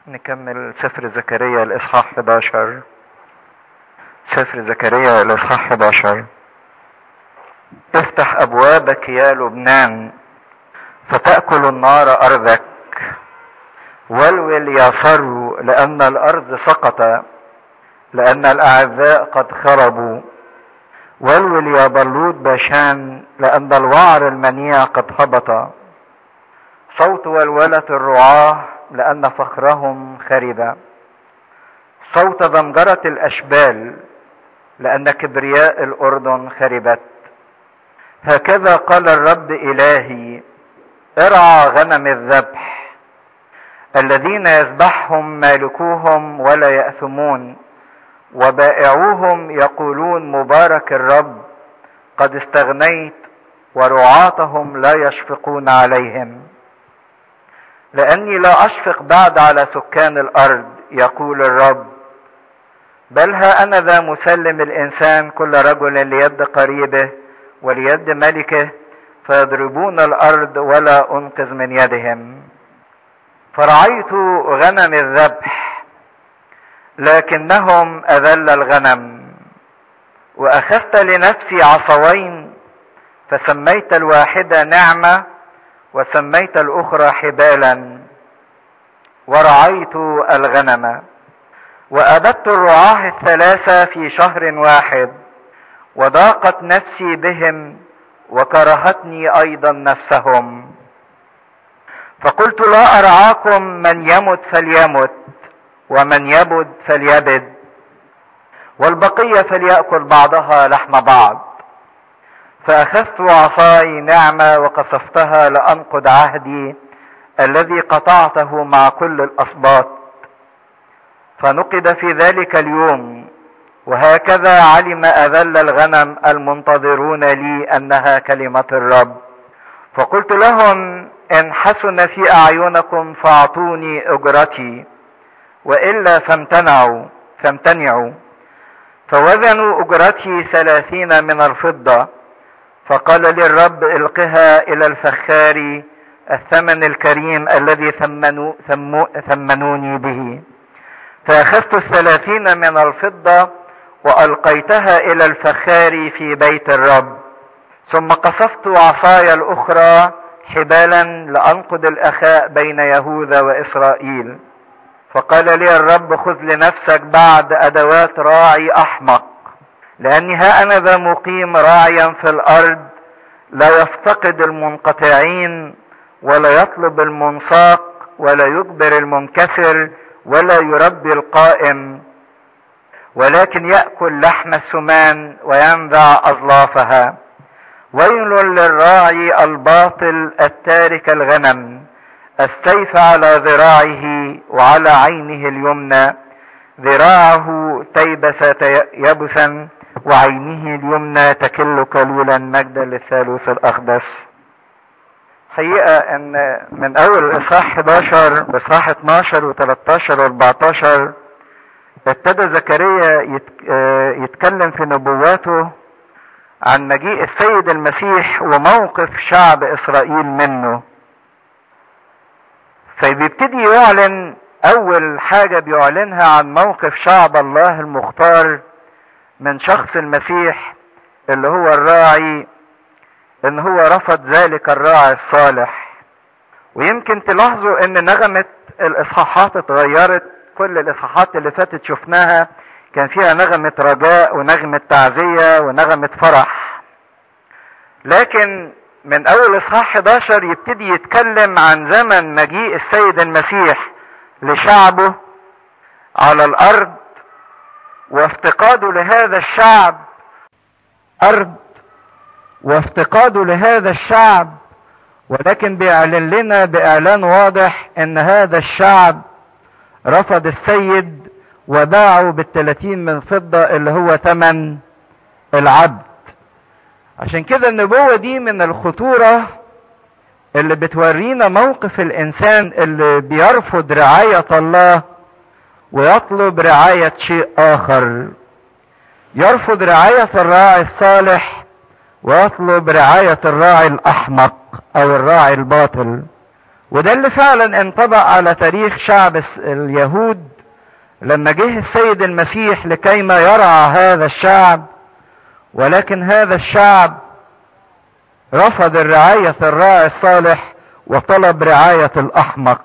نكمل سفر زكريا الإصحاح 11. سفر زكريا الإصحاح 11. افتح أبوابك يا لبنان فتأكل النار أرضك، ولول يا صرو لأن الأرض سقط، لأن الأعزاء قد خربوا. ولول يا بلوط باشان لأن الوعر المنيع قد هبط. صوت ولولة الرعاة لأن فخرهم خرب. صوت ضمجرة الأشبال لأن كبرياء الأردن خربت. هكذا قال الرب إلهي: ارعى غنم الذبح الذين يذبحهم مالكوهم ولا يأثمون، وبائعوهم يقولون مبارك الرب، قد استغنيت، ورعاتهم لا يشفقون عليهم. لأني لا أشفق بعد على سكان الأرض، يقول الرب، بل ها أنا ذا مسلم الإنسان كل رجل ليد قريبه وليد ملكه، فيضربون الأرض ولا أنقذ من يدهم. فرعيت غنم الذبح لكنهم أذل الغنم، وأخذت لنفسي عصوين، فسميت الواحدة نعمة وسميت الأخرى حبالا، ورعيت الغنم. وأبدت الرعاة الثلاثة في شهر واحد، وضاقت نفسي بهم وكرهتني أيضا نفسهم. فقلت لا أرعاكم، من يمت فليمت ومن يبد فليبد، والبقية فليأكل بعضها لحم بعض. فأخذت عصاي نعمة وقصفتها لأنقض عهدي الذي قطعته مع كل الأسباط، فنقض في ذلك اليوم. وهكذا علم أذل الغنم المنتظرون لي أنها كلمة الرب. فقلت لهم: إن حسن في أعينكم فاعطوني أجرتي، وإلا فامتنعوا. فوزنوا أجرتي 30 من الفضة. فقال لي الرب: القها إلى الفخار الثمن الكريم الذي ثمنوني به. فأخذت 30 من الفضة وألقيتها إلى الفخار في بيت الرب. ثم قصفت عصاي الأخرى حبالا لأنقض الأخاء بين يهوذا وإسرائيل. فقال لي الرب: خذ لنفسك بعد أدوات راعي أحمق، لأني ها أنا ذا مقيم راعيا في الأرض، لا يفتقد المنقطعين ولا يطلب المنساق ولا يجبر المنكسر ولا يربي القائم، ولكن يأكل لحم السمان وينزع أظلافها. ويل للراعي الباطل التارك الغنم، السيف على ذراعه وعلى عينه اليمنى، ذراعه تيبس يبسا وعينه اليمنى تكل كلولا، مجدا للثالوث الأقدس. حقيقة ان من اول الاصحاح 11 واصحاح 12 و13 و14 ابتدى زكريا يتكلم في نبواته عن مجيء السيد المسيح وموقف شعب اسرائيل منه. فبيبتدي يعلن، اول حاجة بيعلنها عن موقف شعب الله المختار من شخص المسيح اللي هو الراعي، ان هو رفض ذلك الراعي الصالح. ويمكن تلاحظوا ان نغمة الاصحاحات اتغيرت. كل الاصحاحات اللي فاتت شفناها كان فيها نغمة رجاء ونغمة تعزية ونغمة فرح، لكن من اول اصحاح 11 يبتدي يتكلم عن زمن مجيء السيد المسيح لشعبه على الارض، وافتقاده لهذا الشعب وافتقاده لهذا الشعب. ولكن بيعلن لنا بإعلان واضح ان هذا الشعب رفض السيد وباعوا بال30 من فضة اللي هو ثمن العبد. عشان كده النبوة دي من الخطورة اللي بتورينا موقف الانسان اللي بيرفض رعاية الله ويطلب رعاية شيء اخر، يرفض رعاية الراعي الصالح ويطلب رعاية الراعي الأحمق أو الراعي الباطل. وده اللي فعلا انطبق على تاريخ شعب اليهود لما جه السيد المسيح لكيما يرعى هذا الشعب، ولكن هذا الشعب رفض رعاية الراعي الصالح وطلب رعاية الأحمق.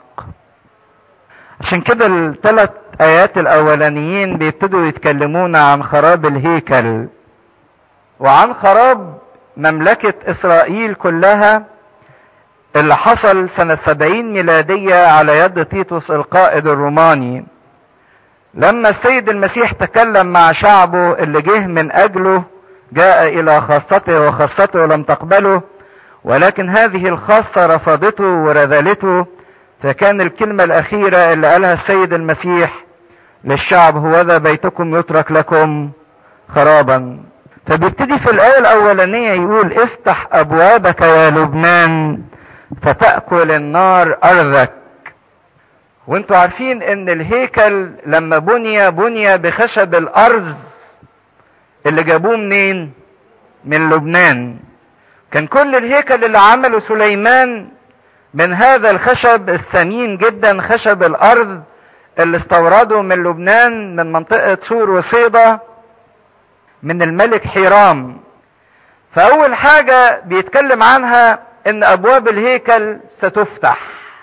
عشان كده الثلاث آيات الأولانيين بيبتدوا يتكلمون عن خراب الهيكل وعن خراب مملكة إسرائيل كلها اللي حصل سنة 70 ميلادية على يد تيتوس القائد الروماني، لما السيد المسيح تكلم مع شعبه اللي جه من أجله، جاء إلى خاصته وخاصته لم تقبله، ولكن هذه الخاصة رفضته ورذلته. فكان الكلمة الأخيرة اللي قالها السيد المسيح للشعب: هوذا بيتكم يترك لكم خرابا. فبيبتدي في الآية الأولانية يقول: افتح أبوابك يا لبنان فتأكل النار أرضك. وانتوا عارفين ان الهيكل لما بني بخشب الأرز اللي جابوه منين؟ من لبنان. كان كل الهيكل اللي عمله سليمان من هذا الخشب الثمين جدا، خشب الأرض اللي استورده من لبنان من منطقة سور وصيدا من الملك حيرام. فأول حاجة بيتكلم عنها ان أبواب الهيكل ستفتح،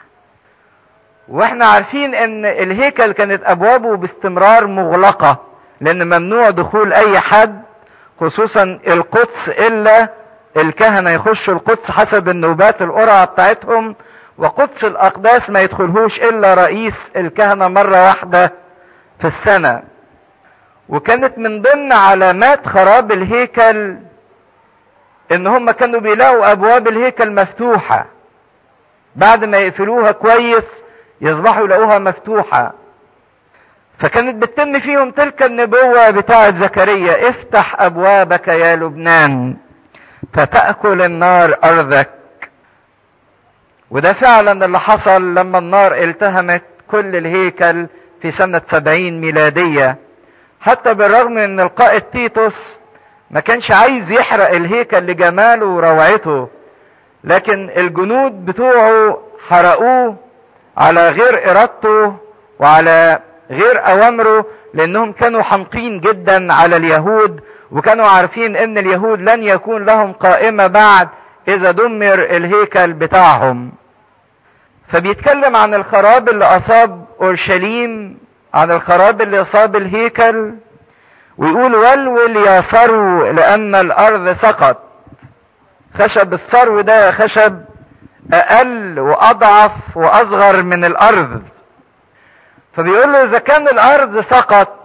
واحنا عارفين ان الهيكل كانت أبوابه باستمرار مغلقة، لأن ممنوع دخول أي حد خصوصا القدس إلا الكهنة يخشوا القدس حسب النوبات القرعة بتاعتهم، وقدس الأقداس ما يدخلهوش إلا رئيس الكهنة مرة واحدة في السنة. وكانت من ضمن علامات خراب الهيكل إن هم كانوا بيلاقوا أبواب الهيكل مفتوحة، بعد ما يقفلوها كويس يصبحوا يلاقوها مفتوحة. فكانت بتتم فيهم تلك النبوة بتاعة زكريا: افتح أبوابك يا لبنان فتأكل النار أرضك. وده فعلا اللي حصل لما النار التهمت كل الهيكل في سنة 70 ميلادية. حتى بالرغم من ان القائد تيتوس ما كانش عايز يحرق الهيكل لجماله وروعته، لكن الجنود بتوعه حرقوه على غير ارادته وعلى غير اوامره، لانهم كانوا حمقين جدا على اليهود، وكانوا عارفين ان اليهود لن يكون لهم قائمة بعد اذا دمر الهيكل بتاعهم. فبيتكلم عن الخراب اللي اصاب اورشليم، عن الخراب اللي اصاب الهيكل، ويقول: ولول يا ثرو لان الارض سقط. خشب الثرو ده خشب اقل واضعف واصغر من الارض. فبيقول له: اذا كان الارض سقط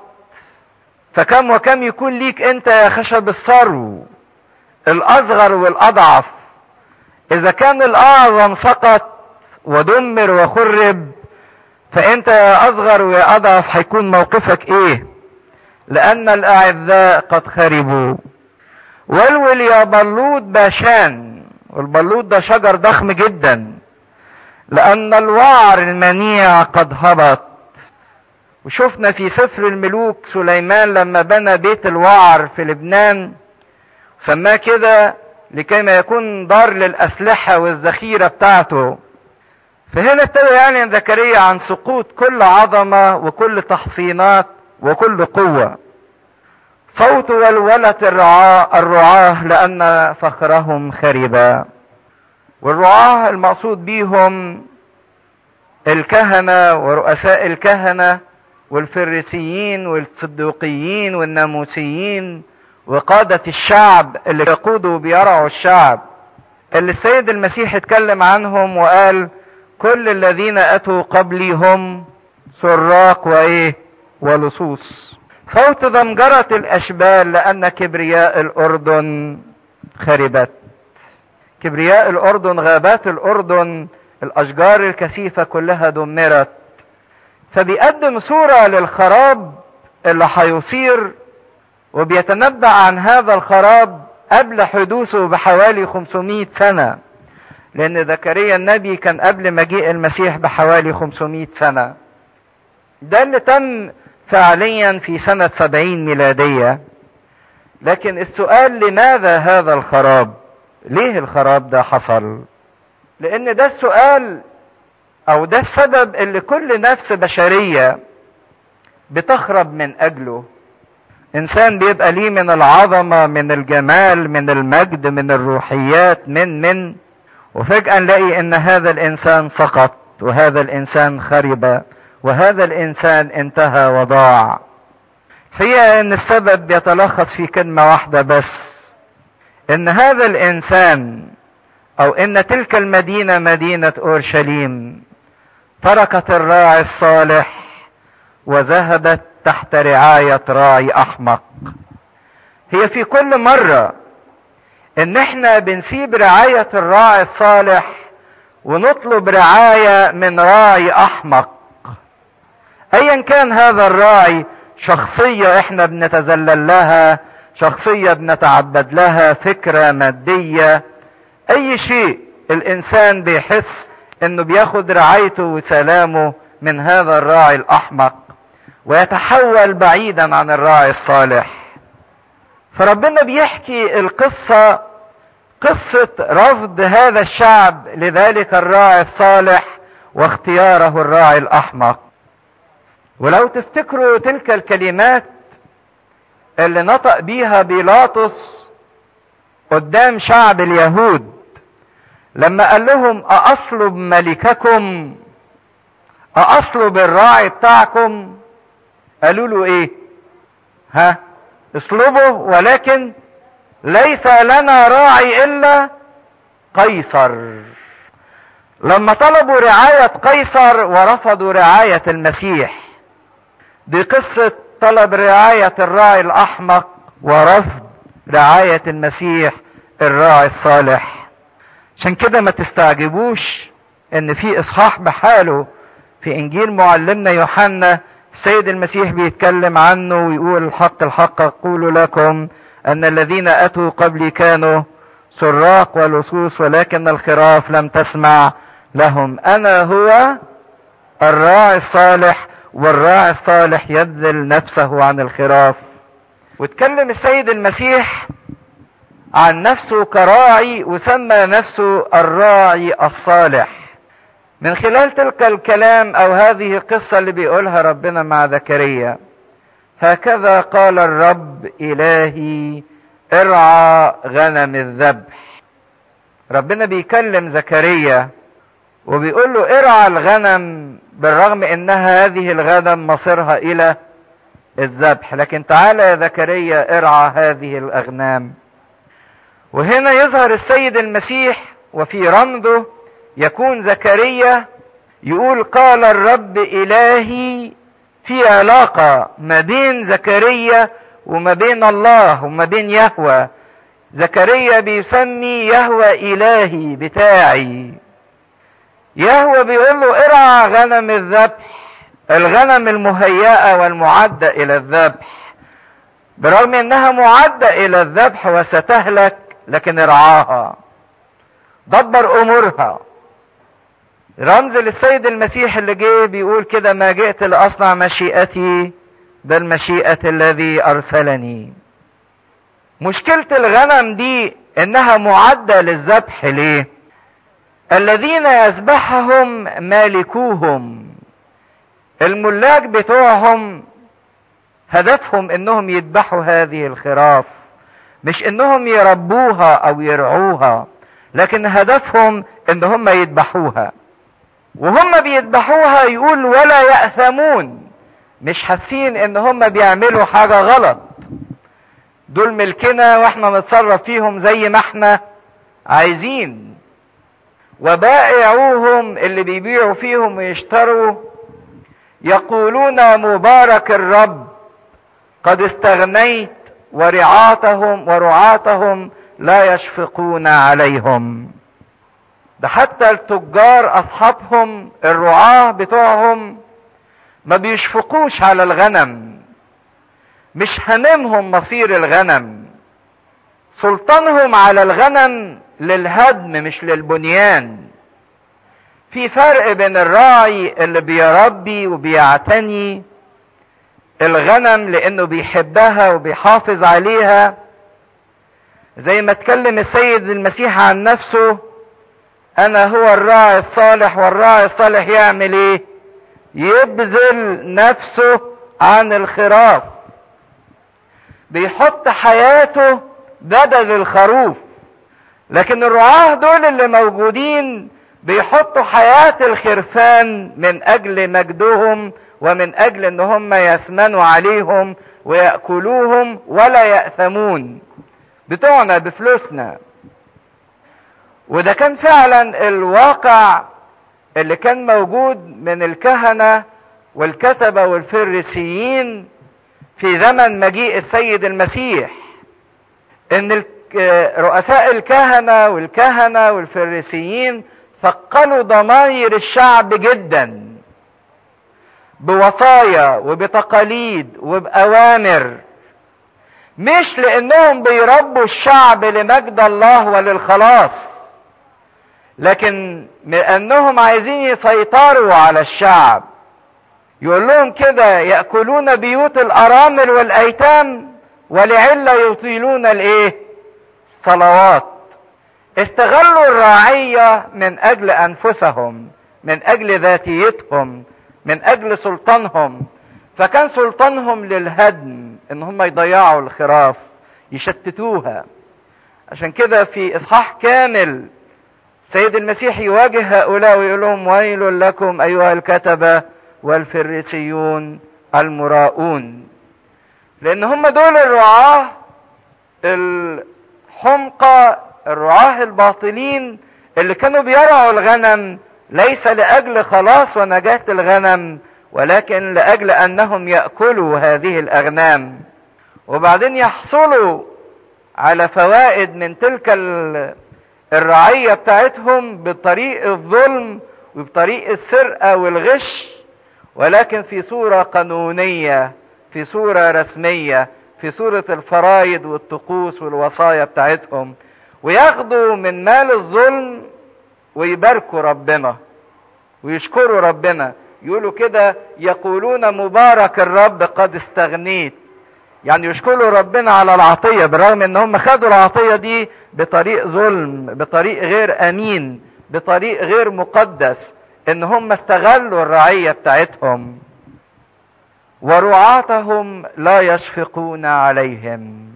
فكم وكم يكون ليك انت يا خشب الثرو الاصغر والاضعف. اذا كان الاعظم سقط ودمر وخرب، فانت يا اصغر ويا اضعف هيكون موقفك ايه؟ لان الاعزاء قد خربوا. ولول يا بلوط باشان. والبلوط ده شجر ضخم جدا، لان الوعر المنيع قد هبط. وشفنا في سفر الملوك سليمان لما بنى بيت الوعر في لبنان سماه كده لكي ما يكون دار للأسلحة والذخيرة بتاعته. فهنا ابتدى يعني زكريا عن سقوط كل عظمة وكل تحصينات وكل قوة. صوت ولولة الرعاة لأن فخرهم خربا. والرعاة المقصود بيهم الكهنة ورؤساء الكهنة والفريسيين والصدوقيين والناموسيين وقادة الشعب اللي يقودوا بيرعوا الشعب، اللي السيد المسيح اتكلم عنهم وقال: كل الذين أتوا قبلي هم سراق ولصوص. صوت ضمجرة الأشبال لأن كبرياء الأردن خربت. كبرياء الأردن، غابات الأردن، الأشجار الكثيفة كلها دمرت. فبيقدم صورة للخراب اللي هيصير، وبيتنبأ عن هذا الخراب قبل حدوثه بحوالي 500 سنة، لأن زكريا النبي كان قبل مجيء المسيح بحوالي 500 سنة. ده اللي تم فعليا في سنة 70 ميلادية. لكن السؤال: لماذا هذا الخراب؟ ليه الخراب ده حصل؟ لأن ده السؤال او ده السبب اللي كل نفس بشرية بتخرب من اجله. انسان بيبقى ليه من العظمة، من الجمال، من المجد، من الروحيات، من وفجأة نلاقي ان هذا الانسان سقط، وهذا الانسان خرب، وهذا الانسان انتهى وضاع. هي ان السبب يتلخص في كلمة واحدة بس، ان هذا الانسان او ان تلك المدينة، مدينة اورشليم، تركت الراعي الصالح وذهبت تحت رعاية راعي احمق. هي في كل مرة ان احنا بنسيب رعاية الراعي الصالح ونطلب رعاية من راعي احمق، ايا كان هذا الراعي، شخصية احنا بنتذلل لها، شخصية بنتعبد لها، فكرة مادية، اي شيء، الانسان بيحس انه بياخد رعايته وسلامه من هذا الراعي الاحمق ويتحول بعيدا عن الراعي الصالح. فربنا بيحكي القصة، قصة رفض هذا الشعب لذلك الراعي الصالح واختياره الراعي الاحمق. ولو تفتكروا تلك الكلمات اللي نطق بيها بيلاطس قدام شعب اليهود لما قال لهم أأصلب ملككم، أأصلب الراعي بتاعكم، قالوا له ايه؟ اصلبه، ولكن ليس لنا راعي الا قيصر. لما طلبوا رعاية قيصر ورفضوا رعاية المسيح، دي قصة طلب رعاية الراعي الأحمق ورفض رعاية المسيح الراعي الصالح. عشان كده ما تستعجبوش ان في اصحاح بحاله في انجيل معلمنا يوحنا السيد المسيح بيتكلم عنه ويقول الحق الحق اقول لكم ان الذين اتوا قبلي كانوا سراق ولصوص ولكن الخراف لم تسمع لهم. انا هو الراعي الصالح، والراعي الصالح يبذل نفسه عن الخراف. واتكلم السيد المسيح عن نفسه كراعي وسمى نفسه الراعي الصالح. من خلال تلك الكلام او هذه القصة اللي بيقولها ربنا مع زكريا، هكذا قال الرب الهي ارعى غنم الذبح. ربنا بيكلم زكريا وبيقول له ارعى الغنم، بالرغم انها هذه الغنم مصيرها الى الذبح، لكن تعالى يا زكريا ارعى هذه الاغنام. وهنا يظهر السيد المسيح وفي رمزه يكون زكريا يقول قال الرب الهي، في علاقة ما بين زكريا وما بين الله وما بين يهوه. زكريا بيسمي يهوه الهي بتاعي، يهوه بيقول له ارعى غنم الذبح، الغنم المهيئة والمعدة الى الذبح، برغم انها معدة الى الذبح وستهلك، لكن ارعاها، دبر امورها. رمز للسيد المسيح اللي جه بيقول كده ما جئت لاصنع مشيئتي بل مشيئة الذي ارسلني. مشكلة الغنم دي انها معدة للذبح. ليه؟ الذين يذبحهم مالكوهم، الملاك بتوعهم هدفهم انهم يذبحوا هذه الخراف، مش انهم يربوها او يرعوها، لكن هدفهم ان هم يذبحوها. وهم بيذبحوها يقول ولا يأثمون، مش حاسين ان هم بيعملوا حاجة غلط، دول ملكنا واحنا نتصرف فيهم زي ما احنا عايزين. وبائعوهم اللي بيبيعوا فيهم ويشتروا يقولون مبارك الرب قد استغنيت، ورعاتهم لا يشفقون عليهم. ده حتى التجار اصحابهم الرعاة بتوعهم ما بيشفقوش على الغنم، مش هاممهم مصير الغنم، سلطانهم على الغنم للهدم مش للبنيان. في فرق بين الراعي اللي بيربي وبيعتني الغنم لانه بيحبها وبيحافظ عليها، زي ما اتكلم السيد المسيح عن نفسه انا هو الراعي الصالح، والراعي الصالح يعمل ايه؟ يبذل نفسه عن الخراف، بيحط حياته بدل الخروف. لكن الرعاة دول اللي موجودين بيحطوا حياة الخرفان من اجل مجدهم، ومن اجل ان هم يثمنوا عليهم ويأكلوهم ولا يأثمون، بتوعنا بفلوسنا. وده كان فعلا الواقع اللي كان موجود من الكهنة والكتبة والفريسيين في زمن مجيء السيد المسيح، ان رؤساء الكهنة والفريسيين ثقلوا ضمائر الشعب جدا بوصايا وبتقاليد وبأوامر، مش لانهم بيربوا الشعب لمجد الله وللخلاص، لكن لانهم عايزين يسيطروا على الشعب. يقول لهم كده: يأكلون بيوت الارامل والايتام ولعلة يطيلون الايه؟ الصلوات. استغلوا الرعية من اجل انفسهم، من اجل ذاتيتهم، من اجل سلطانهم. فكان سلطانهم للهدم، ان هم يضيعوا الخراف، يشتتوها. عشان كده في اصحاح كامل سيد المسيح يواجه هؤلاء ويقول لهم: ويل لكم ايها الكتبة والفريسيون المراؤون. لان هم دول الرعاة الحمقى، الرعاة الباطلين اللي كانوا بيرعوا الغنم ليس لأجل خلاص ونجاة الغنم، ولكن لأجل أنهم يأكلوا هذه الأغنام، وبعدين يحصلوا على فوائد من تلك الرعية بتاعتهم بطريق الظلم وبطريق السرقة والغش، ولكن في صورة قانونية، في صورة رسمية، في صورة الفرايد والطقوس والوصايا بتاعتهم، وياخدوا من مال الظلم ويباركوا ربنا ويشكروا ربنا. يقولوا كده: يقولون مبارك الرب قد استغنيت. يعني يشكروا ربنا على العطية، بالرغم ان هم خدوا العطية دي بطريق ظلم، بطريق غير امين، بطريق غير مقدس، ان هم استغلوا الرعية بتاعتهم. ورعاتهم لا يشفقون عليهم.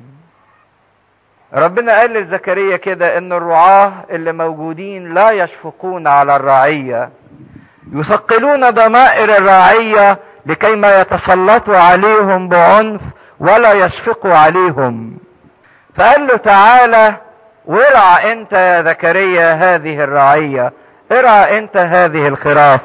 ربنا قال لزكريا كده ان الرعاة اللي موجودين لا يشفقون على الرعية، يثقلون ضمائر الرعية لكي ما يتسلطوا عليهم بعنف ولا يشفقوا عليهم. فقال له: تعالى وارعى انت يا زكريا هذه الرعية، ارعى انت هذه الخراف.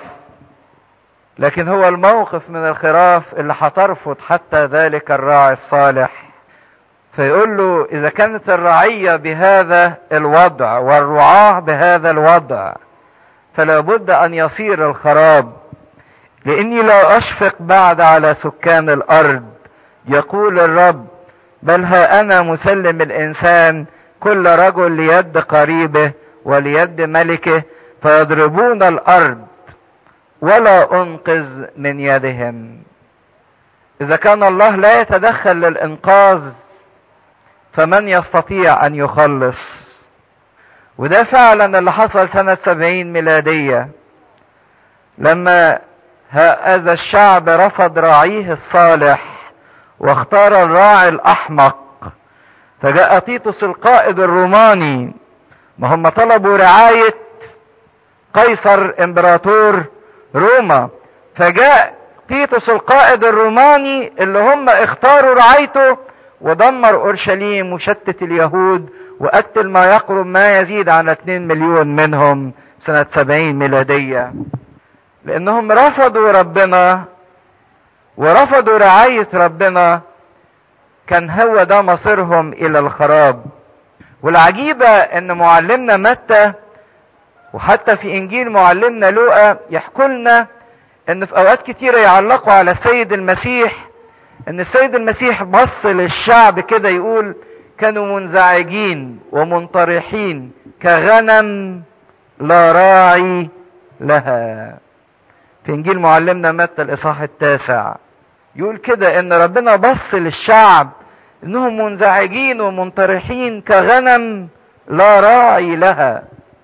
لكن هو الموقف من الخراف اللي هترفض حتى ذلك الراعي الصالح. فيقول له: اذا كانت الرعية بهذا الوضع والرعاة بهذا الوضع، فلا بد ان يصير الخراب، لاني لا اشفق بعد على سكان الارض، يقول الرب، بل ها انا مسلم الانسان كل رجل ليد قريبه وليد ملكه، فيضربون الارض ولا انقذ من يدهم. اذا كان الله لا يتدخل للانقاذ، فمن يستطيع ان يخلص؟ وده فعلا اللي حصل سنة 70 ميلادية، لما هذا الشعب رفض راعيه الصالح واختار الراعي الاحمق. فجاء تيتوس القائد الروماني، ما هم طلبوا رعاية قيصر امبراطور روما، فجاء تيتوس القائد الروماني اللي هم اختاروا رعايته ودمر اورشليم وشتت اليهود وقتل ما يقرب ما يزيد عن 2 مليون منهم سنة 70 ميلادية، لانهم رفضوا ربنا ورفضوا رعاية ربنا. كان هو ده مصيرهم الى الخراب. والعجيبة ان معلمنا متى وحتى في انجيل معلمنا لوقا يحكوا لنا ان في اوقات كتيرة يعلقوا على السيد المسيح ان السيد المسيح بص للشعب كده يقول: كانوا منزعجين ومنطرحين كغنم لا راعي لها. في انجيل معلمنا متى الاصحاح 9 يقول كده ان ربنا بص للشعب انهم منزعجين ومنطرحين كغنم لا راعي لها.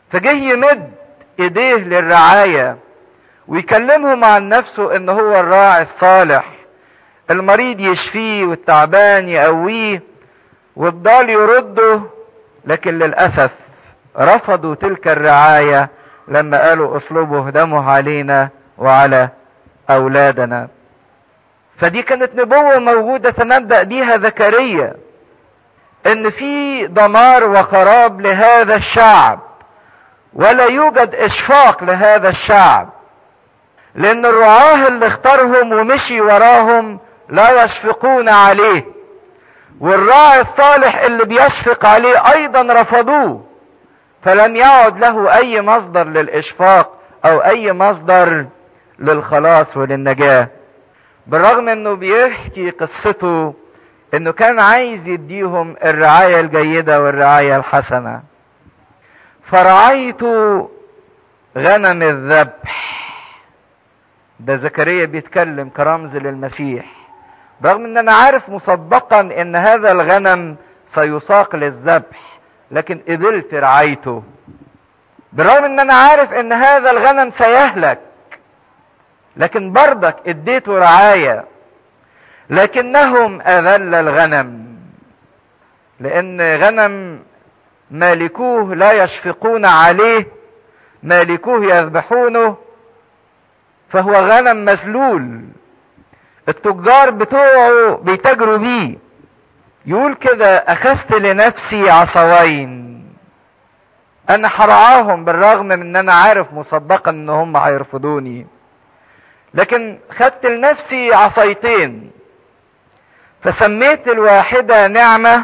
فجه يمد ايديه للرعاية ويكلمهم عن نفسه ان هو الراعي الصالح، المريض يشفيه والتعبان يقويه والضال يرده. لكن للأسف رفضوا تلك الرعاية لما قالوا اصلبوا دمه علينا وعلى أولادنا. فدي كانت نبوة موجودة تنبأ بيها زكريا ان في دمار وخراب لهذا الشعب، ولا يوجد اشفاق لهذا الشعب، لان الرعاة اللي اختارهم ومشي وراهم لا يشفقون عليه، والراعي الصالح اللي بيشفق عليه ايضا رفضوه، فلم يعد له اي مصدر للاشفاق او اي مصدر للخلاص وللنجاة. بالرغم انه بيحكي قصته انه كان عايز يديهم الرعاية الجيدة والرعاية الحسنة. فرعيت غنم الذبح، ده زكريا بيتكلم كرمز للمسيح، برغم ان انا عارف مسبقا ان هذا الغنم سيساق للذبح، لكن قبلت رعايته. بالرغم ان انا عارف ان هذا الغنم سيهلك، لكن برضك اديته رعاية. لكنهم اذل الغنم، لان غنم مالكوه لا يشفقون عليه، مالكوه يذبحونه، فهو غنم مذلول. التجار بتوعه بيتاجروا بيه. يقول كده اخذت لنفسي عصوين، انا هرعاهم بالرغم من ان انا عارف مسبقا ان هم هيرفضوني، لكن خدت لنفسي عصايتين، فسميت الواحدة نعمة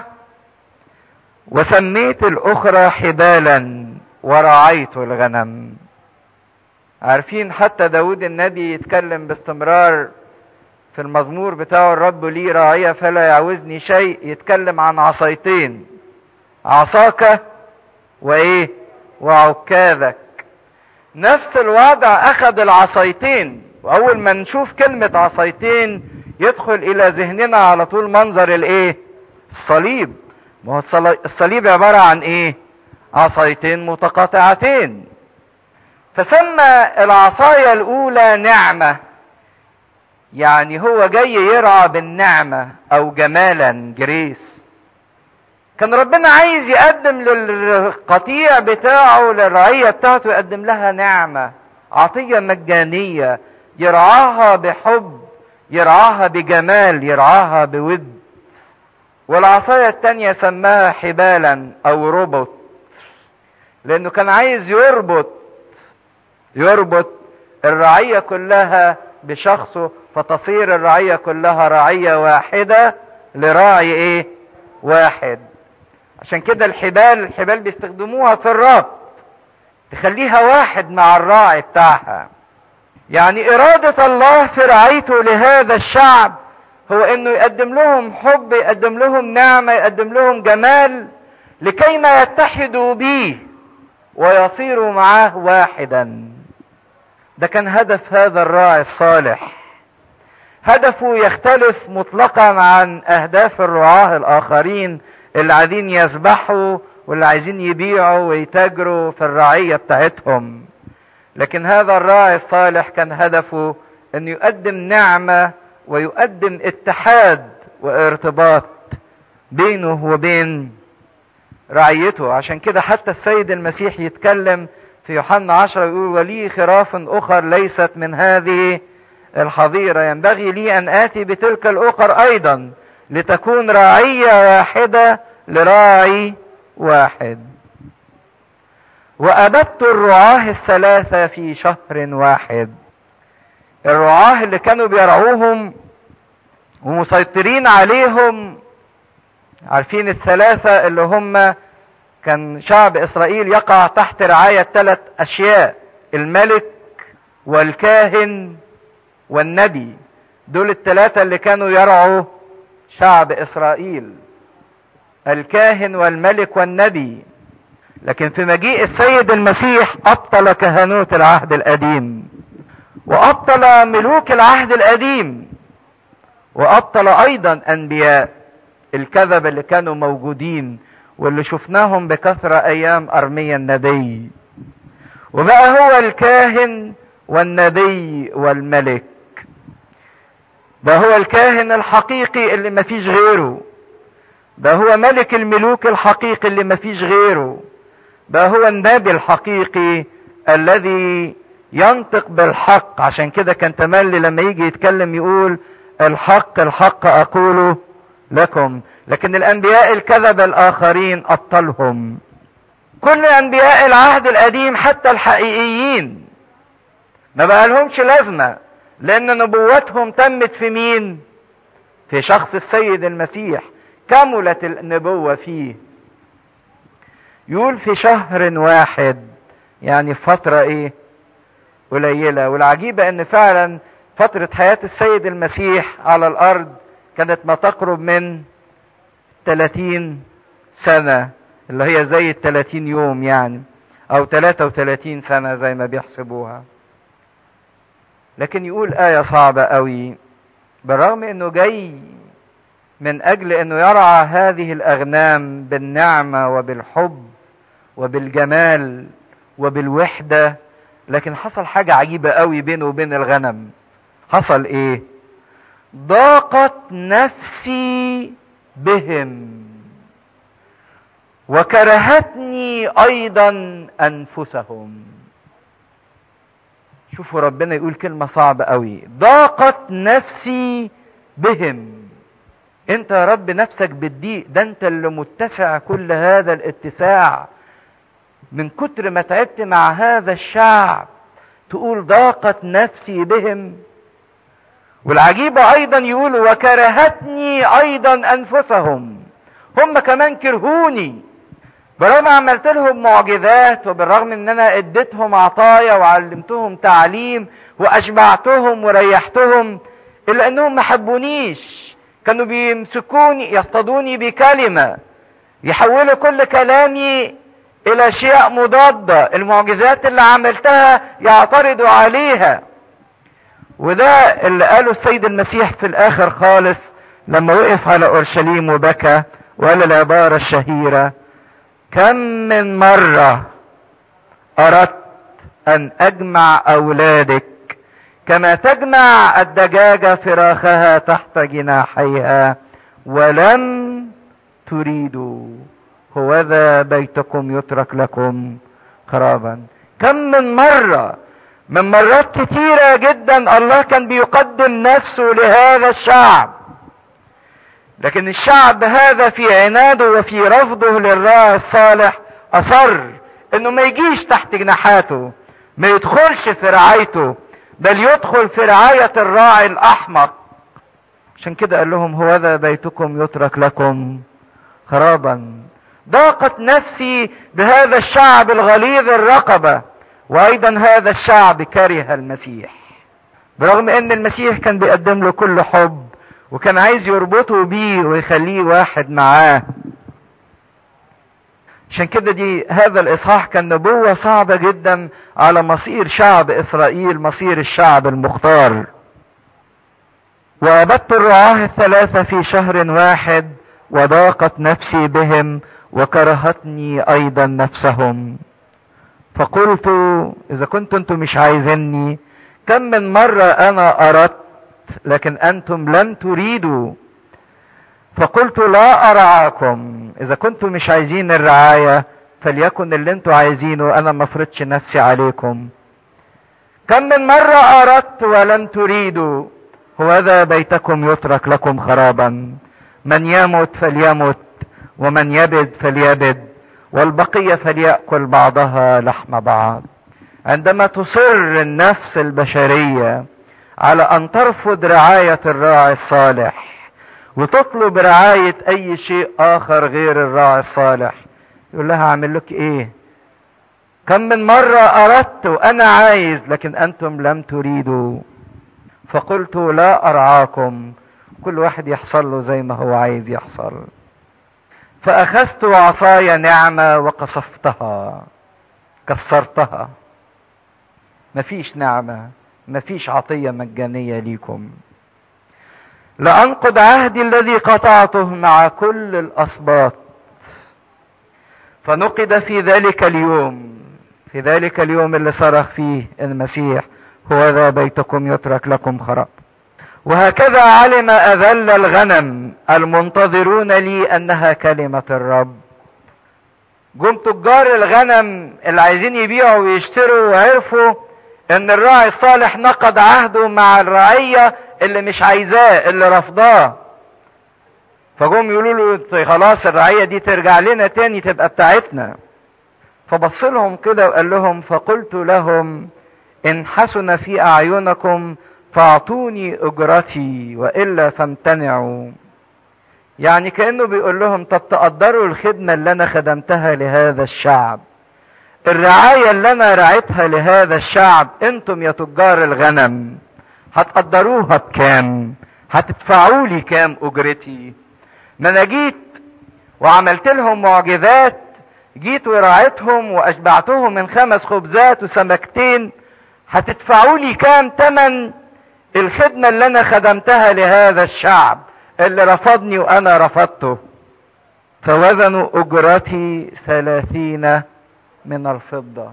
وسميت الاخرى حبالا ورعيت الغنم. عارفين حتى داود النبي يتكلم باستمرار في المزمور بتاعه الرب لي راعية فلا يعوزني شيء، يتكلم عن عصايتين، عصاك وايه وعكاذك. نفس الوضع اخذ العصايتين، واول ما نشوف كلمة عصايتين يدخل الى ذهننا على طول منظر الايه؟ الصليب. ما هو الصليب عبارة عن ايه؟ عصايتين متقاطعتين. فسمى العصاية الاولى نعمة، يعني هو جاي يرعى بالنعمة او جمالا جريس. كان ربنا عايز يقدم للقطيع بتاعه للرعية بتاعته، يقدم لها نعمة، عطية مجانية، يرعاها بحب، يرعاها بجمال، يرعاها بود. والعصاية التانية سماها حبالا او ربط، لانه كان عايز يربط الرعية كلها بشخصه، فتصير الرعية كلها رعية واحدة لراعي ايه؟ واحد. عشان كده الحبال بيستخدموها في الربط، تخليها واحد مع الراعي بتاعها. يعني إرادة الله في رعايته لهذا الشعب هو انه يقدم لهم حب، يقدم لهم نعمة، يقدم لهم جمال، لكي ما يتحدوا به ويصيروا معاه واحدا. ده كان هدف هذا الراعي الصالح. هدفه يختلف مطلقا عن اهداف الرعاة الاخرين اللي عايزين يسبحوا واللي عايزين يبيعوا ويتاجروا في الرعية بتاعتهم. لكن هذا الراعي الصالح كان هدفه انه يقدم نعمة ويقدم اتحاد وارتباط بينه وبين رعيته. عشان كده حتى السيد المسيح يتكلم في يوحنا 10 يقول ولي خراف اخر ليست من هذه الحظيرة، ينبغي لي ان اتي بتلك الاخر ايضا لتكون راعية واحدة لراعي واحد. وأبدت الرعاة الثلاثة في شهر واحد. الرعاة اللي كانوا بيرعوهم ومسيطرين عليهم، عارفين الثلاثة اللي هم كان شعب إسرائيل يقع تحت رعاية 3 أشياء: الملك والكاهن والنبي. دول ال3 اللي كانوا يرعوا شعب إسرائيل، الكاهن والملك والنبي. لكن في مجيء السيد المسيح أبطل كهنوت العهد القديم، وأبطل ملوك العهد القديم، وأبطل أيضا أنبياء الكذب اللي كانوا موجودين واللي شفناهم بكثرة أيام أرميا النبي. وبقى هو الكاهن والنبي والملك. ده هو الكاهن الحقيقي اللي مفيش غيره، ده هو ملك الملوك الحقيقي اللي مفيش غيره، ده هو النبي الحقيقي الذي ينطق بالحق. عشان كده كان تملي لما يجي يتكلم يقول الحق الحق اقوله لكم. لكن الانبياء الكذبة الاخرين ابطلهم. كل انبياء العهد القديم حتى الحقيقيين ما بقى لهمش لازمة، لان نبوتهم تمت في مين؟ في شخص السيد المسيح. كملت النبوة فيه. يقول في شهر واحد، يعني فترة ايه؟ قليلة. والعجيبة ان فعلا فترة حياة السيد المسيح على الارض كانت ما تقرب من 30 سنة، اللي هي زي 30 يوم يعني، او 33 سنة زي ما بيحسبوها. لكن يقول آية صعبة قوي، بالرغم انه جاي من اجل انه يرعى هذه الاغنام بالنعمة وبالحب وبالجمال وبالوحدة، لكن حصل حاجة عجيبة قوي بينه وبين الغنم. حصل ايه؟ ضاقت نفسي بهم وكرهتني ايضا انفسهم. شوفوا ربنا يقول كلمة صعبة قوي، ضاقت نفسي بهم. انت يا رب نفسك بتضيق، ده انت اللي متسع كل هذا الاتساع. من كتر ما تعبت مع هذا الشعب تقول ضاقت نفسي بهم. والعجيبة ايضا يقول وكرهتني ايضا انفسهم. هم كمان كرهوني، بالرغم عملت لهم معجزات، وبالرغم ان انا اديتهم عطايا وعلمتهم تعليم واشبعتهم وريحتهم، الا انهم ما حبونيش. كانوا بيمسكوني يصطادوني بكلمة، يحولوا كل كلامي الى اشياء مضادة. المعجزات اللي عملتها يعترضوا عليها. وده اللي قاله السيد المسيح في الاخر خالص لما وقف على اورشليم وبكى وقال العبارة الشهيرة: كم من مرة اردت ان اجمع اولادك كما تجمع الدجاجة فراخها تحت جناحيها ولم تريدوا، هوذا بيتكم يترك لكم خرابا. كم من مرة، من مرات كتيرة جدا الله كان بيقدم نفسه لهذا الشعب، لكن الشعب هذا في عناده وفي رفضه للراعي الصالح اصر انه ما يجيش تحت جناحاته، ما يدخلش في رعايته، بل يدخل في رعاية الراعي الاحمق. عشان كده قال لهم هوذا بيتكم يترك لكم خرابا. ضاقت نفسي بهذا الشعب الغليظ الرقبة، وايضا هذا الشعب كره المسيح، برغم ان المسيح كان بيقدم له كل حب وكان عايز يربطه بيه ويخليه واحد معاه. عشان كده هذا الاصحاح كان نبوة صعبة جدا على مصير شعب اسرائيل، مصير الشعب المختار. وعبدت الرعاة الثلاثة في شهر واحد وضاقت نفسي بهم وكرهتني ايضا نفسهم. فقلت اذا كنتم انتم مش عايزيني، كم من مرة انا اردت لكن انتم لم تريدوا. فقلت لا ارعاكم، اذا كنتم مش عايزين الرعاية فليكن اللي انتم عايزينه، انا ما افرضش نفسي عليكم. كم من مرة اردت ولم تريدوا، هوذا بيتكم يترك لكم خرابا. من يمت فليمت ومن يبد فليبد والبقية فليأكل بعضها لحم بعض. عندما تصر النفس البشرية على ان ترفض رعاية الراعي الصالح وتطلب رعاية اي شيء اخر غير الراعي الصالح، يقول لها اعمل لك ايه؟ كم من مرة اردت وانا عايز لكن انتم لم تريدوا. فقلت لا ارعاكم، كل واحد يحصل له زي ما هو عايز يحصل. فاخذت عصاي نعمة وقصفتها، كسرتها. مفيش نعمة، مفيش عطية مجانية ليكم. لأنقض عهدي الذي قطعته مع كل الأسباط. فنقد في ذلك اليوم في ذلك اليوم اللي صرخ فيه المسيح هو ذا بيتكم يترك لكم خراب. وهكذا علم أذل الغنم المنتظرون لي أنها كلمة الرب. جم تجار الغنم اللي عايزين يبيعوا ويشتروا وعرفوا ان الراعي الصالح نقض عهده مع الرعية اللي مش عايزاه، اللي رفضاه. فجم يقولوا له خلاص الرعية دي ترجع لنا تاني تبقى بتاعتنا. فبص لهم كده وقال لهم فقلت لهم ان حسن في اعينكم فاعطوني اجرتي والا فامتنعوا. يعني كأنه بيقول لهم طب تقدروا الخدمة اللي انا خدمتها لهذا الشعب، الرعاية اللي انا رعيتها لهذا الشعب، انتم يا تجار الغنم هتقدروها بكام؟ هتدفعوا لي كام اجرتي؟ ما انا جيت وعملت لهم معجزات، جيت ورعيتهم واشبعتهم من 5 خبزات وسمكتين، هتدفعوا لي كام تمن الخدمة اللي انا خدمتها لهذا الشعب اللي رفضني وانا رفضته؟ فوزنوا اجرتي 30 من الفضة.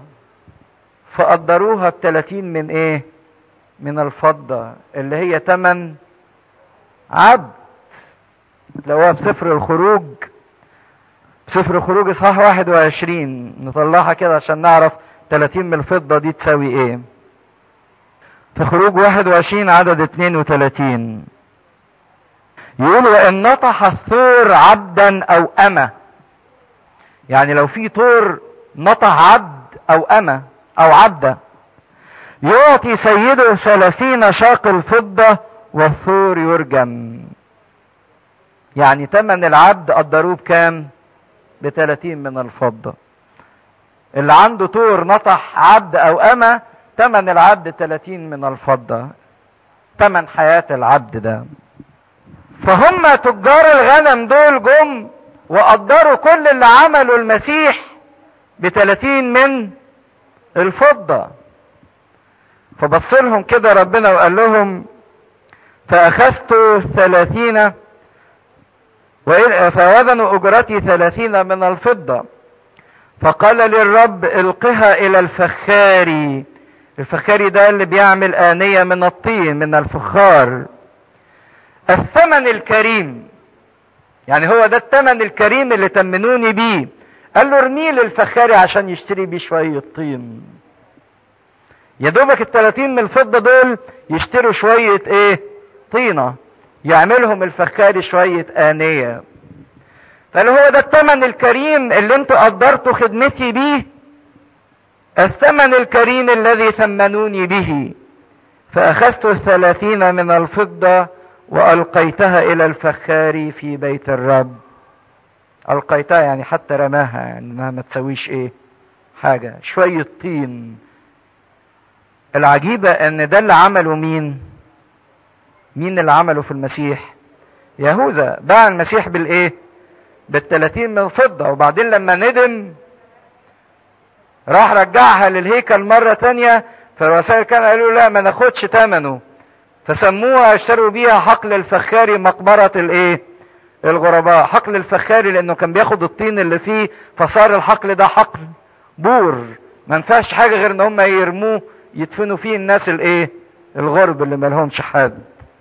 فقدروها ب30 من ايه؟ من الفضة اللي هي تمن عبد. لو هو بسفر الخروج، سفر الخروج اصحاح 21 نطلعها كده عشان نعرف 30 من الفضة دي تساوي ايه. في خروج 21 عدد 32 يقول وان نطح الثور عبدا او امة. يعني لو في ثور نطح عبد او امة او عبدة يعطي سيده 30 شاقل فضة والثور يرجم. يعني تمن العبد قدروه بكام؟ ب30 من الفضة. اللي عنده ثور نطح عبد او امة تمن العبد 30 من الفضة، تمن حياة العبد ده. فهم تجار الغنم دول جم وقدروا كل اللي عمله المسيح ب30 من الفضة. فبص لهم كده ربنا وقال لهم فأخذت 30 فوزنوا أجرتي 30 من الفضة. فقال للرب القها إلى الفخاري. الفخاري ده اللي بيعمل آنية من الطين من الفخار. الثمن الكريم، يعني هو ده الثمن الكريم اللي تمنوني بيه. قال له ارميه للفخاري عشان يشتري بيه شوية طين. يا دوبك ال30 من الفضة دول يشتروا شوية ايه؟ طينة يعملهم الفخاري شوية آنية. فقال هو ده الثمن الكريم اللي انتوا قدرتوا خدمتي بيه، الثمن الكريم الذي ثمنوني به. فأخذت 30 من الفضة وألقيتها إلى الفخاري في بيت الرب. ألقيتها يعني حتى رماها، يعني انها ما تسويش ايه؟ حاجة، شوية طين. العجيبة ان ده اللي عمله مين اللي عمله في المسيح؟ يهوذا. باع المسيح بالايه؟ بال30 من الفضة. وبعدين لما ندم راح رجعها للهيكل مرة تانية. فالوسائل كانوا قالوا لا ما ناخدش ثمنه، فسموها اشتروا بيها حقل الفخاري مقبرة الايه؟ الغرباء. حقل الفخاري لانه كان بياخد الطين اللي فيه، فصار الحقل ده حقل بور ما ينفعش حاجة غير ان هم يرموه يدفنوا فيه الناس الايه؟ الغرب اللي مالهمش حد.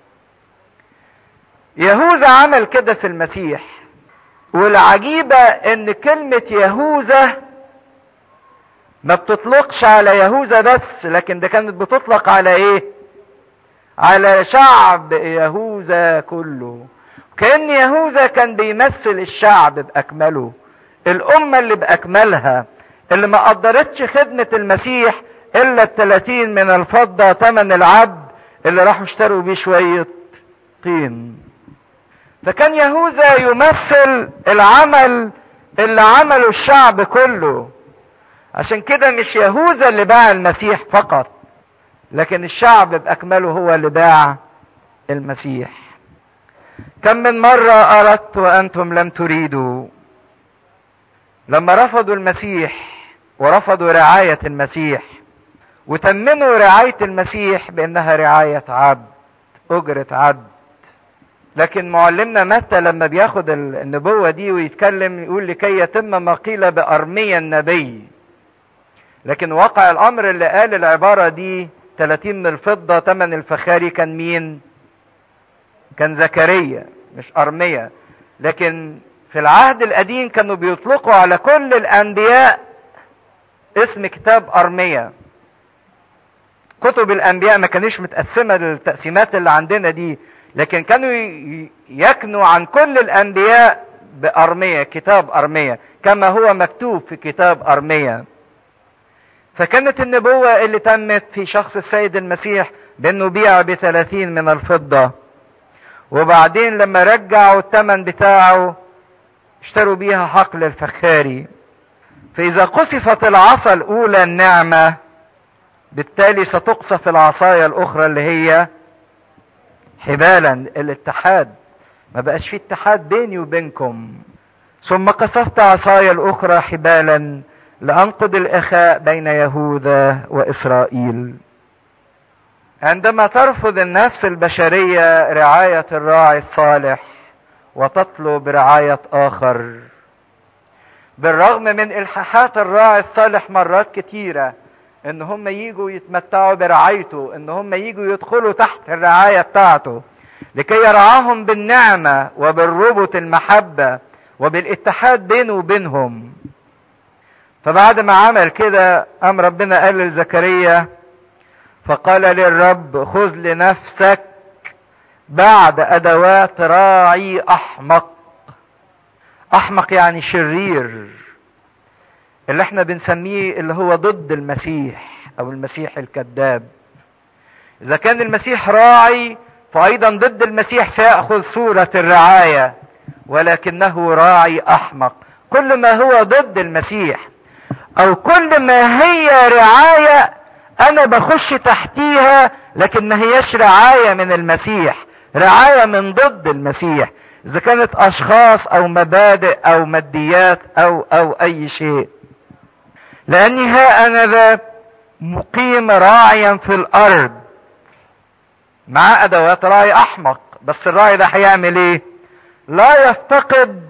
يهوذا عمل كده في المسيح. والعجيبة ان كلمة يهوذا ما بتطلقش على يهوذا بس، لكن ده كانت بتطلق على ايه؟ على شعب يهوذا كله. كأن يهوذا كان بيمثل الشعب بأكمله، الأمة اللي بأكملها، اللي ما قدرتش خدمة المسيح إلا 30 من الفضة تمن العبد اللي راحوا اشتروا بيه شوية طين. فكان يهوذا يمثل العمل اللي عمله الشعب كله. عشان كده مش يهوذا اللي باع المسيح فقط، لكن الشعب بأكمله هو اللي باع المسيح. كم من مرة أردت وأنتم لم تريدوا. لما رفضوا المسيح ورفضوا رعاية المسيح وتمنوا رعاية المسيح بأنها رعاية عبد، أجرة عبد. لكن معلمنا متى لما بياخد النبوة دي ويتكلم يقول لكي يتم ما قيل بأرميا النبي، لكن واقع الامر اللي قال العبارة دي 30 من الفضة تمن الفخاري كان مين؟ كان زكريا مش ارميا. لكن في العهد القديم كانوا بيطلقوا على كل الانبياء اسم كتاب ارميا. كتب الانبياء ما كانش متقسمة للتقسيمات اللي عندنا دي، لكن كانوا يكنوا عن كل الانبياء بارميا، كتاب ارميا كما هو مكتوب في كتاب ارميا. فكانت النبوة اللي تمت في شخص السيد المسيح بانه بيع ب30 من الفضة، وبعدين لما رجعوا الثمن بتاعه اشتروا بيها حقل الفخاري. فاذا قصفت العصا الاولى النعمة، بالتالي ستقصف العصاية الاخرى اللي هي حبالا الاتحاد. ما بقاش في اتحاد بيني وبينكم. ثم قصفت عصاي الاخرى حبالا لانقض الاخاء بين يهوذا واسرائيل. عندما ترفض النفس البشرية رعاية الراعي الصالح وتطلب رعاية اخر، بالرغم من الحاحات الراعي الصالح مرات كتيرة ان هم ييجوا يتمتعوا برعايته، ان هم ييجوا يدخلوا تحت الرعاية بتاعته لكي يرعاهم بالنعمة وبالربط المحبة وبالاتحاد بينه وبينهم. فبعد ما عمل كده قام ربنا قال لزكريا، فقال للرب خذ لنفسك بعد ادوات راعي احمق. احمق يعني شرير، اللي احنا بنسميه اللي هو ضد المسيح او المسيح الكذاب. اذا كان المسيح راعي فايضا ضد المسيح سيأخذ صورة الرعاية، ولكنه راعي احمق. كل ما هو ضد المسيح او كل ما هي رعاية انا بخش تحتيها لكن ما هيش رعاية من المسيح، رعاية من ضد المسيح، اذا كانت اشخاص او مبادئ او ماديات او اي شيء. لاني ها انا ذا مقيم راعيا في الارض مع ادوات راعي احمق. بس الراعي ده هيعمل ايه؟ لا يفتقد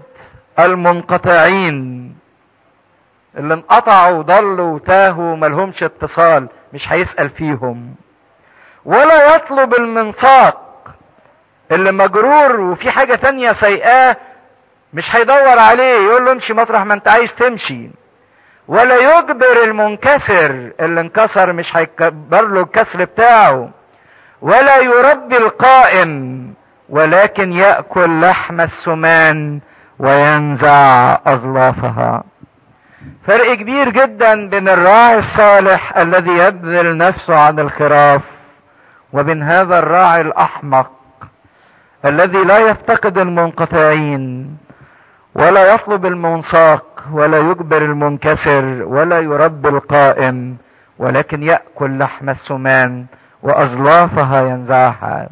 المنقطعين، اللي انقطعوا وضلوا وتاهوا ملهمش اتصال مش هيسأل فيهم. ولا يطلب المنساق، اللي مجرور وفي حاجة تانية سيئاه مش هيدور عليه يقول له امشي مطرح ما انت عايز تمشي. ولا يجبر المنكسر، اللي انكسر مش هيكبر له الكسر بتاعه. ولا يربي القائم، ولكن يأكل لحم السمان وينزع أظلافها. فرق كبير جدا بين الراعي الصالح الذي يبذل نفسه عن الخراف وبين هذا الراعي الأحمق الذي لا يفتقد المنقطعين ولا يطلب المنساق ولا يجبر المنكسر ولا يربي القائم، ولكن يأكل لحم السمان وأظلافها ينزعها.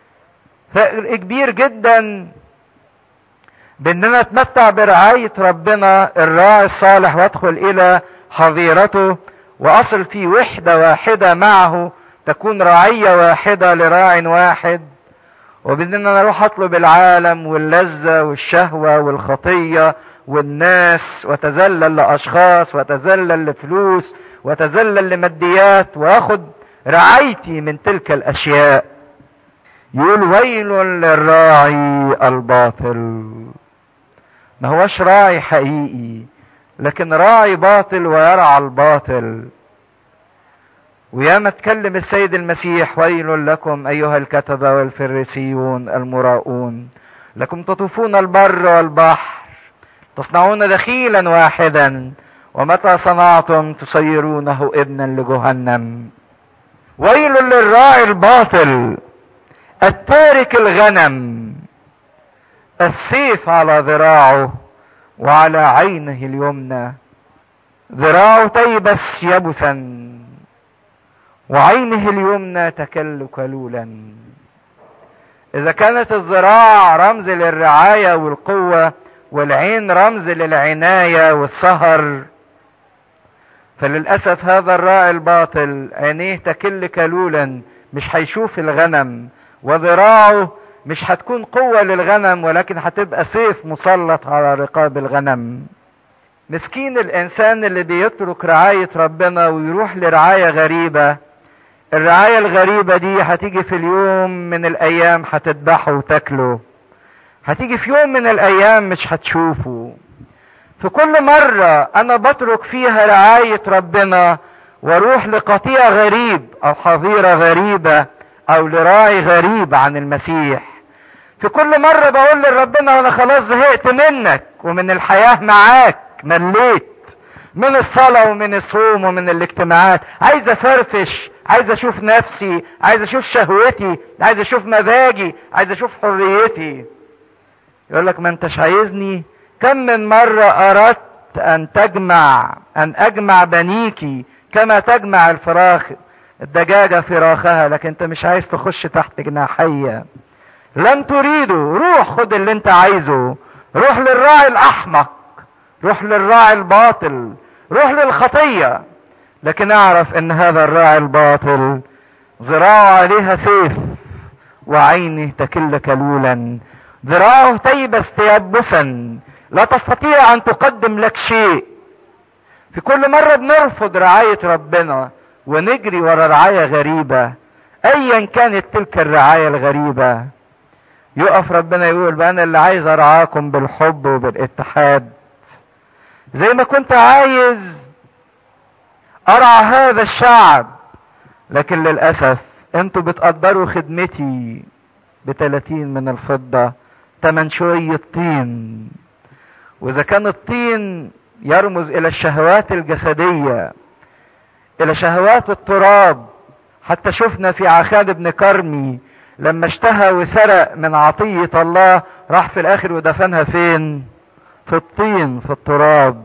فرق كبير جدا بأننا نتمتع برعاية ربنا الراعي الصالح وادخل إلى حظيرته وأصل في وحدة واحدة معه، تكون رعية واحدة لراع واحد، وبأننا نروح أطلب العالم واللذة والشهوة والخطية والناس وتذلل لأشخاص وتذلل لفلوس وتذلل لماديات وأخذ رعايتي من تلك الأشياء. يقول ويل للراعي الباطل. ما هوش راعي حقيقي لكن راعي باطل ويرعى الباطل. وياما اتكلم السيد المسيح ويل لكم أيها الكتبة والفريسيون المراؤون، لكم تطوفون البر والبحر تصنعون دخيلا واحدا ومتى صنعتم تصيرونه ابنا لجهنم. ويل للراعي الباطل التارك الغنم، السيف على ذراعه وعلى عينه اليمنى، ذراعه تيبس يبسا وعينه اليمنى تكل كلولا. اذا كانت الذراع رمز للرعاية والقوة والعين رمز للعناية والسهر، فللأسف هذا الراعي الباطل عينيه تكل كلولا، مش هيشوف الغنم، وذراعه مش هتكون قوة للغنم ولكن هتبقى سيف مسلط على رقاب الغنم. مسكين الانسان اللي بيترك رعاية ربنا ويروح لرعاية غريبة. الرعاية الغريبة دي هتيجي في اليوم من الايام هتذبحه وتاكله، هتيجي في يوم من الايام مش هتشوفه. في كل مرة انا بترك فيها رعاية ربنا واروح لقطيع غريب او حظيرة غريبة او لراعي غريب عن المسيح، في كل مرة بقول لربنا انا خلاص زهقت منك ومن الحياة معاك، مليت من الصلاة ومن الصوم ومن الاجتماعات، عايز افرفش، عايز اشوف نفسي، عايز اشوف شهوتي، عايز اشوف مزاجي، عايز اشوف حريتي. يقول لك ما انتش عايزني؟ كم من مرة اردت ان اجمع بنيكي كما تجمع الفراخ الدجاجة فراخها، لكن انت مش عايز تخش تحت جناحية. لن تريدوا، روح خد اللي انت عايزه، روح للراعي الاحمق، روح للراعي الباطل، روح للخطية، لكن اعرف ان هذا الراعي الباطل ذراعه عليها سيف وعينه تكل كلولا، ذراعه تيبس تيبسا، لا تستطيع ان تقدم لك شيء. في كل مرة بنرفض رعاية ربنا ونجري ورا رعاية غريبة، ايا كانت تلك الرعاية الغريبة، يقف ربنا يقول بقى انا اللي عايز ارعاكم بالحب وبالاتحاد، زي ما كنت عايز ارعى هذا الشعب، لكن للأسف انتوا بتقدروا خدمتي ب30 من الفضة تمن شوية طين. واذا كان الطين يرمز الى الشهوات الجسدية، الى شهوات التراب، حتى شفنا في عخاد بن كرمي لما اشتهى وسرق من عطية الله راح في الاخر ودفنها فين؟ في الطين، في التراب.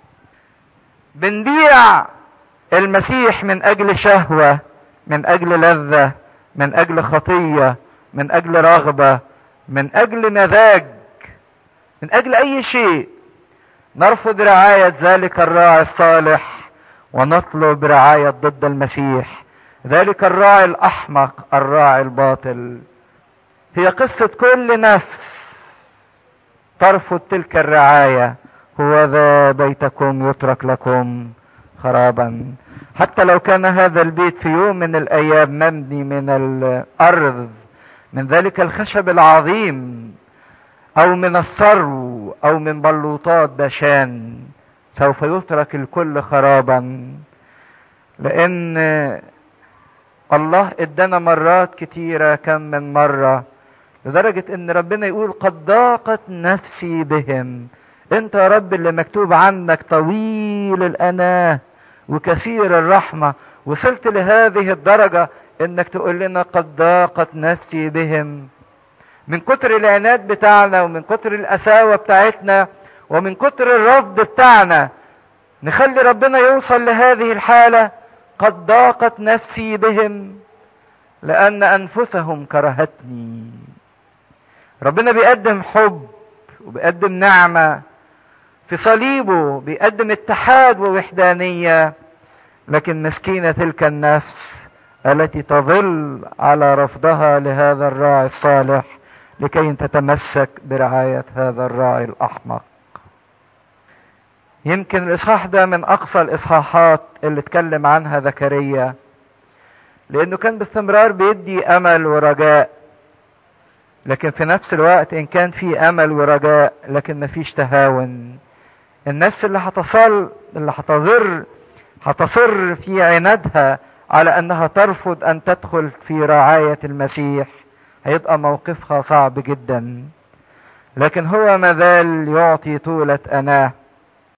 بنبيع المسيح من اجل شهوة، من اجل لذة، من اجل خطية، من اجل رغبة، من اجل مزاج، من اجل اي شيء. نرفض رعاية ذلك الراعي الصالح ونطلب رعاية ضد المسيح، ذلك الراعي الاحمق، الراعي الباطل. هي قصة كل نفس ترفض تلك الرعاية. هو ذا بيتكم يترك لكم خرابا. حتى لو كان هذا البيت في يوم من الايام مبني من الارض، من ذلك الخشب العظيم، او من الصرو، او من بلوطات باشان، سوف يترك الكل خرابا. لان الله ادانا مرات كتيرة، كم من مرة، لدرجة ان ربنا يقول قد ضاقت نفسي بهم. انت يا رب اللي مكتوب عنك طويل الاناه وكثير الرحمة، وصلت لهذه الدرجة انك تقول لنا قد ضاقت نفسي بهم. من كتر العناد بتاعنا ومن كتر القساوة بتاعتنا ومن كتر الرفض بتاعنا نخلي ربنا يوصل لهذه الحالة، قد ضاقت نفسي بهم لأن أنفسهم كرهتني. ربنا بيقدم حب وبيقدم نعمة في صليبه، بيقدم اتحاد ووحدانية، لكن مسكينة تلك النفس التي تظل على رفضها لهذا الراعي الصالح لكي تتمسك برعاية هذا الراعي الأحمق. يمكن الإصحاح ده من أقصى الإصحاحات اللي اتكلم عنها زكريا، لأنه كان باستمرار بيدي أمل ورجاء، لكن في نفس الوقت إن كان في أمل ورجاء لكن مفيش تهاون. النفس اللي هتصر في عنادها على أنها ترفض أن تدخل في رعاية المسيح هيبقى موقفها صعب جدا، لكن هو مازال يعطي طولة أناه